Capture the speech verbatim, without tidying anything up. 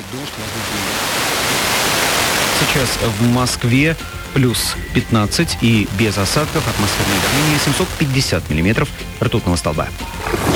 дождь, сейчас в Москве плюс пятнадцать и без осадков, атмосферное давление семьсот пятьдесят миллиметров ртутного столба.